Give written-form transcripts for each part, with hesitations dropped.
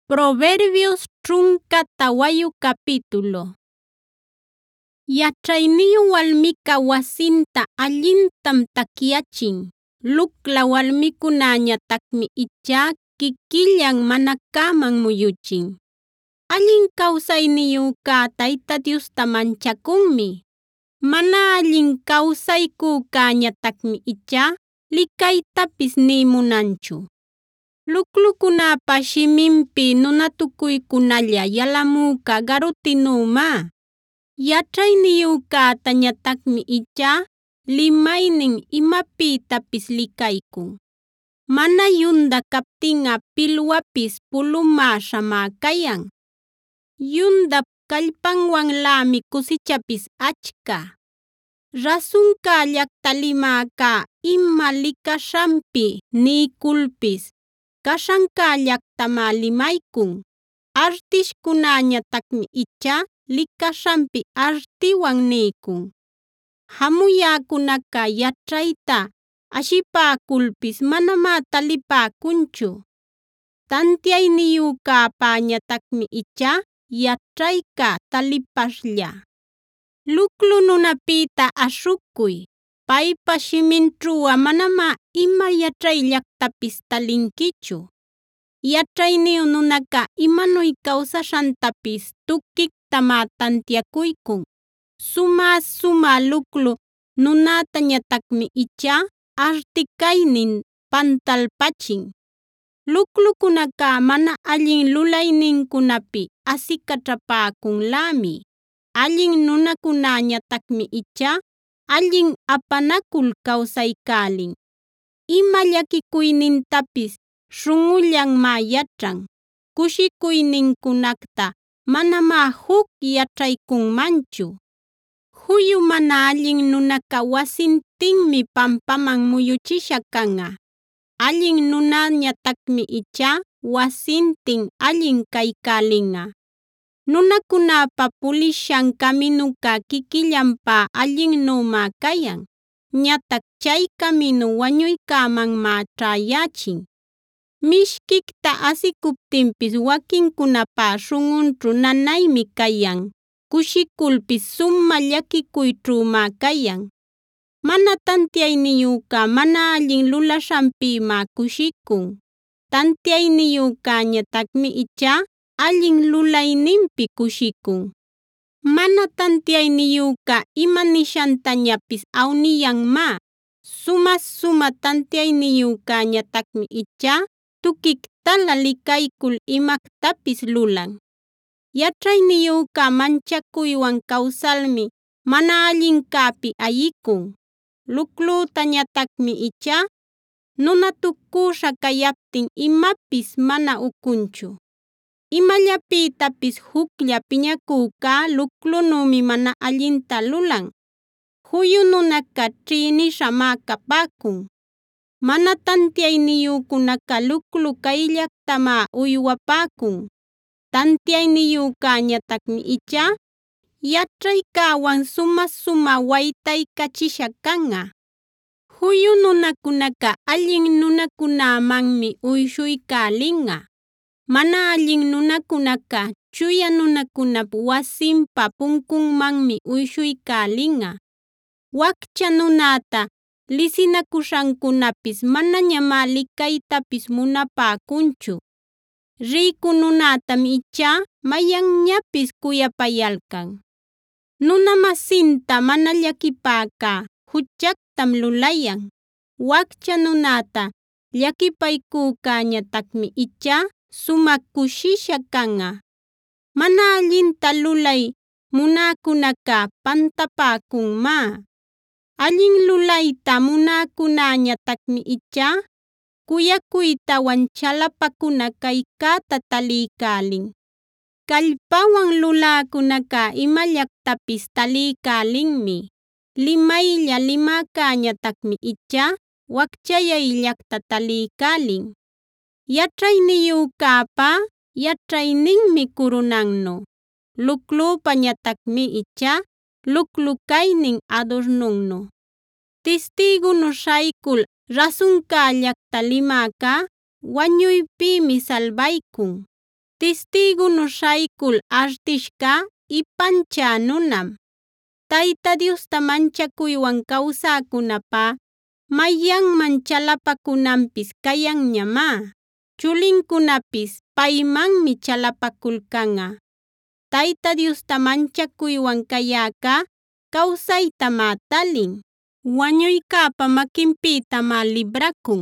Proverbios ćhunka tawayu capítulo. Yaćhayniyu walmiqa wasinta allintam takyachin, lukla walmikunäñataqmi ichá kikillan mana kaman muyuchin. Allin kawsayniyuqa Tayta Diosta manchakunmi, mana allin kawsaykükañataqmi ichá likaytapis nï munanchu. Luklukunapa shiminpi nunatukuykunalla yalamüqa garutinümá. Yaćhayniyükätañataqmi ichá limaynin imapïtapis likaykun. Mana yunda kaptinꞌa pilwapis pulumäśhamá kayan. Yundap kallpanwanlämi kusichapis achka. Rasuncä llaqta limäcá ima likaśhanpi niykulpis kashancä llaqtamá limaykun. Artishkunäñataqmi ichá likaśhanpi artiwan niykun. Hamuyäkunaqa yaćhayta ashipäkulpis manamá talipäkunchu. Tantiayniyücäpäñataqmi ichá yaćhayqa talipaśhlla. Luklu nunapïta ashukuy. Paypa shiminćhuꞌa manamá ima yaćhayllactapis talinkichu. Yaćhayniyu nunaqa imanuy kawsaśhantapis tukiqtamá tantiakuykunꞌ. Sumä luklu nunätañataqmi ichá artikaynin pantalpachin. Luklukunaqa mana allin lulayninkunapi asikaćhapäkunlämi. Allin nunakunäñataqmi ichá allin apanakuy kawsaykälin. Ima llakikuynintapis śhunꞌullanmá yaćhan. Kushikuynincunacta manamá huk yaćhaykunmanchu. Juyu mana allin nunaqa wasintinmi pampaman muyuchisha kanꞌa. Allin nunañataqmi ichá wasintin allin kaykälinꞌa. Nunakunapa pulishan kaminuqa kikillanpä allinnümá kayan. Ñatac chay caminu wañuycämanmá ćhayächin. Mishkicta asikuptinpis wakinkunapa śhunꞌunćhu nanaymi kayan. Kushikulpis sumä llakikuyćhümá kayan. Mana tantiayniyüqa mana allin lulaśhanpimá kushikun. Tantiayniyükañataqmi ichá allin lulayninpi kushikun. Mana tantiayniyüqa ima nishantañapis awniyanmá. Sumä tantiayniyükañataqmi ichá tukiqtalä likaykul imactapis lulan. Yaćhayniyüqa manchakuywan kawsalmi mana allincäpi ayikun. Luklutañataqmi ichá nunatukusha kayaptin imapis mana ukunchu. Imallapïtapis juclla piñakücá luklunümi mana allinta lulan. Juyu nunaqa ćhïnishamá kapäkun. Mana tantiayniyükunaqa luklu kayllaqtamá uywapäkun. Tantiayniyükañataqmi ichá yaćhaykäwan sumä waytaykachisha kanꞌa. Juyu nunakunaqa allin nunakunämanmi uyshuykälinꞌa. Mana allin nunakunaqa chuya nunakunap wasinpa punkunmanmi uyshuykälinꞌa. Wakcha nunäta lisinakuśhankunapis manañamá likaytapis munapäkunchu. Riyku nunätam ichá mayanñapis kuyapayalkan. Nuna-masinta mana llakipäcá huchaktam lulayan. Wakcha nunäta llakipaykükañataqmi ichá sumä kushisha kanꞌa. Mana allinta lulay munäkunaqa pantapäkunmá. Allin lulayta munäkunäñataqmi ichá kuyakuytawan chalapakuna kaykäta taliycälin. Kallpawan luläkunaqa imallactapis taliycälinmi. Limaylla limäkäñataqmi ichá wakchayayllacta taliycälin. Yaćhayniyücäpa yaćhayninmi curunannu. Luklupañataqmi ichá luklukaynin adornunnu. Tistigunu śhaykul rasuncällacta limäcá wañuypïmi salbaykun. Tistïgunu śhaykul artishqa ipanchä nunam. Tayta Diosta manchakuywan kawsäkunapa mayanman chalapakunanpis cayanñamá. Chulinkunapis paymanmi chalapakulcanꞌa. Tayta Diosta manchakuywan cayäca kawsaytamá talin. Wañuycäpa maquinpïtamá librakun.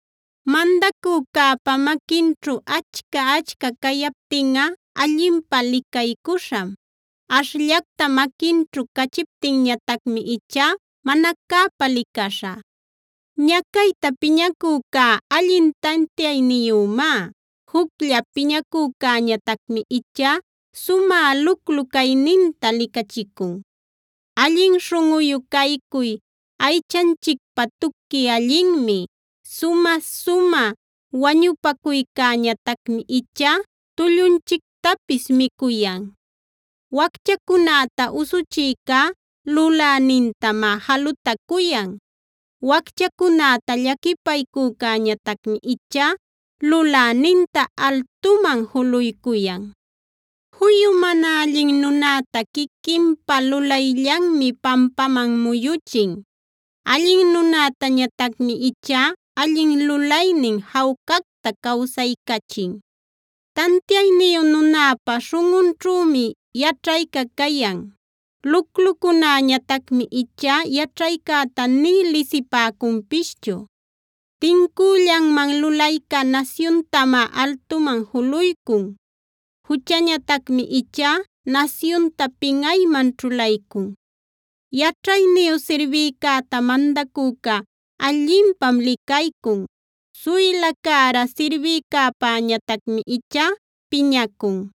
Mandacücäpa maquinćhu achka cayaptinꞌa allinpä licaykuśham. Ashllaqta maquinćhu cachiptinñatacmi ichá mana cäpa licaśha. Ñacayta piñacücá allin tantiayniyümá. Juclla piñacücäñatacmi ichá sumä luclu cayninta licachikun. Allin śhunꞌuyu caycuy aychanchikpa tuqui allinmi. Sumä wañupakuycäñatacmi ichá tullunchiktapis mikuyan. Wakchacunäta usuchïcá lulänintamá jalutakuyan. Wakchacunäta llaquipaycücäñatacmi ichá luläninta altuman juluykuyan. Juyu mana allin nunäta quiquinpa lulayllanmi pampaman muyuchin. Allin nunätañatacmi ichá allin lulaynin jawcaqta kawsaycachin. Tantiayniyu nunäpa śhunꞌunćhümi yaćhayqa kayan. Luclucunäñatacmi ichá yaćhaykäta nï lisipäcunpischu. Tincüllanman lulaycä nasyuntamá altuman juluykun. Juchañatacmi ichá nasyunta pinꞌayman ćhulaykun. Yaćhayniyu sirbïcäta mandacücá allinpam licaykun. Suyla cära sirbïcäpäñatacmi ichá piñakun.